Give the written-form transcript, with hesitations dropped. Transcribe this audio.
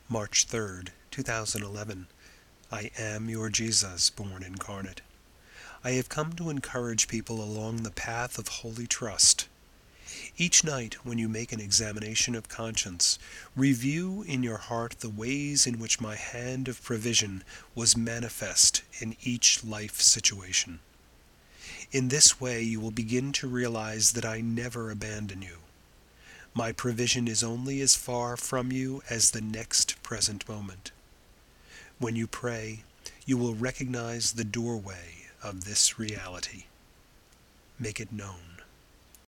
March 3rd, 2011. I am your Jesus, born incarnate. I have come to encourage people along the path of holy trust. Each night, when you make an examination of conscience, review in your heart the ways in which my hand of provision was manifest in each life situation. In this way, you will begin to realize that I never abandon you. My provision is only as far from you as the next present moment. When you pray, you will recognize the doorway of this reality. Make it known.